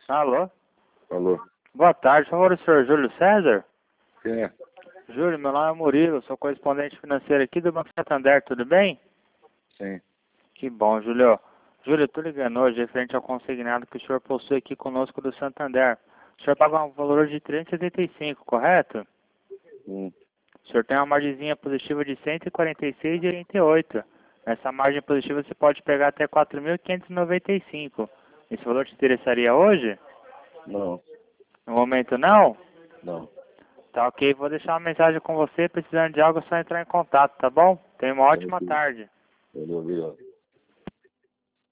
Alô? Alô? Boa tarde, por favor, o senhor Júlio César? Quem é? Júlio, meu nome é Murilo, sou correspondente financeiro aqui do Banco Santander, tudo bem? Sim. Que bom, Júlio. Júlio, eu tô ligando hoje referente ao consignado que o senhor possui aqui conosco do Santander. O senhor paga um valor de 375, correto? Hum. O senhor tem uma margenzinha positiva de 146,88. Nessa margem positiva você pode pegar até 4.595. Esse valor te interessaria hoje? Não. No momento não? Não. Tá ok, vou deixar uma mensagem com você, precisando de algo é só entrar em contato, tá bom? Tenha uma ótima Tranquilo. tarde. Valeu, obrigado.